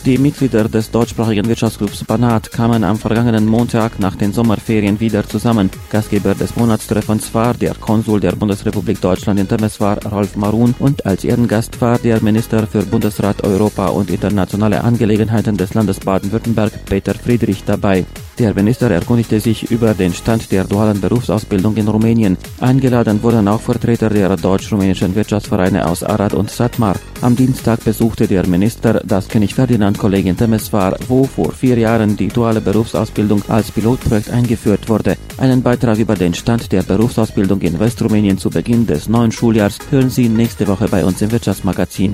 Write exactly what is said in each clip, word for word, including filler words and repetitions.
Die Mitglieder des deutschsprachigen Wirtschaftsclubs Banat kamen am vergangenen Montag nach den Sommerferien wieder zusammen. Gastgeber des Monatstreffens war der Konsul der Bundesrepublik Deutschland in Temeswar, Rolf Marun, und als Ehrengast war der Minister für Bundesrat, Europa und internationale Angelegenheiten des Landes Baden-Württemberg, Peter Friedrich, dabei. Der Minister erkundigte sich über den Stand der dualen Berufsausbildung in Rumänien. Eingeladen wurden auch Vertreter der deutsch-rumänischen Wirtschaftsvereine aus Arad und Satmar. Am Dienstag besuchte der Minister das König-Ferdinand-Kolleg in Temeswar, wo vor vier Jahren die duale Berufsausbildung als Pilotprojekt eingeführt wurde. Einen Beitrag über den Stand der Berufsausbildung in Westrumänien zu Beginn des neuen Schuljahrs hören Sie nächste Woche bei uns im Wirtschaftsmagazin.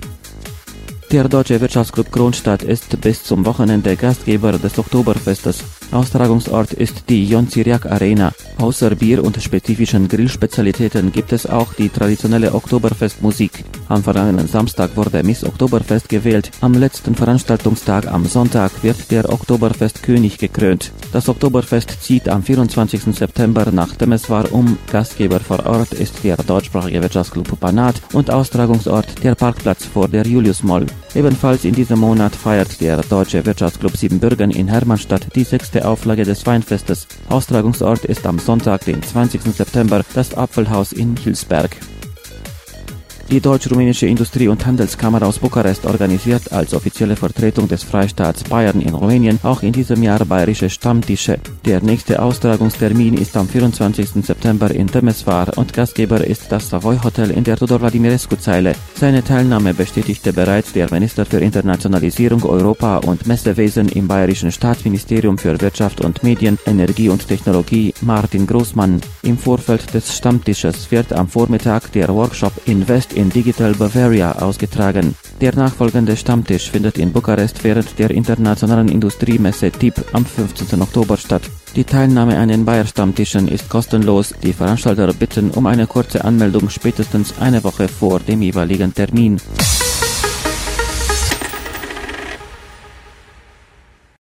Der Deutsche Wirtschaftsclub Kronstadt ist bis zum Wochenende Gastgeber des Oktoberfestes. Austragungsort ist die Jon-Cyriac Arena. Außer Bier und spezifischen Grillspezialitäten gibt es auch die traditionelle Oktoberfestmusik. Am vergangenen Samstag wurde Miss Oktoberfest gewählt. Am letzten Veranstaltungstag am Sonntag wird der Oktoberfestkönig gekrönt. Das Oktoberfest zieht am vierundzwanzigsten September nach Temeswar um. Gastgeber vor Ort ist der deutschsprachige Wirtschaftsclub Banat und Austragungsort der Parkplatz vor der Julius-Moll. Ebenfalls in diesem Monat feiert der Deutsche Wirtschaftsclub Siebenbürgen in Hermannstadt die sechste Auflage des Weinfestes. Austragungsort ist am Sonntag, den zwanzigsten September, das Apfelhaus in Hilsberg. Die Deutsch-Rumänische Industrie- und Handelskammer aus Bukarest organisiert als offizielle Vertretung des Freistaats Bayern in Rumänien auch in diesem Jahr bayerische Stammtische. Der nächste Austragungstermin ist am vierundzwanzigsten September in Temeswar und Gastgeber ist das Savoy Hotel in der Tudor Vladimirescu-Zeile. Seine Teilnahme bestätigte bereits der Minister für Internationalisierung, Europa und Messewesen im Bayerischen Staatsministerium für Wirtschaft und Medien, Energie und Technologie, Martin Großmann. Im Vorfeld des Stammtisches wird am Vormittag der Workshop Invest in Digital Bavaria ausgetragen. Der nachfolgende Stammtisch findet in Bukarest während der internationalen Industriemesse T I P am fünfzehnten Oktober statt. Die Teilnahme an den Bayer-Stammtischen ist kostenlos. Die Veranstalter bitten um eine kurze Anmeldung spätestens eine Woche vor dem jeweiligen Termin.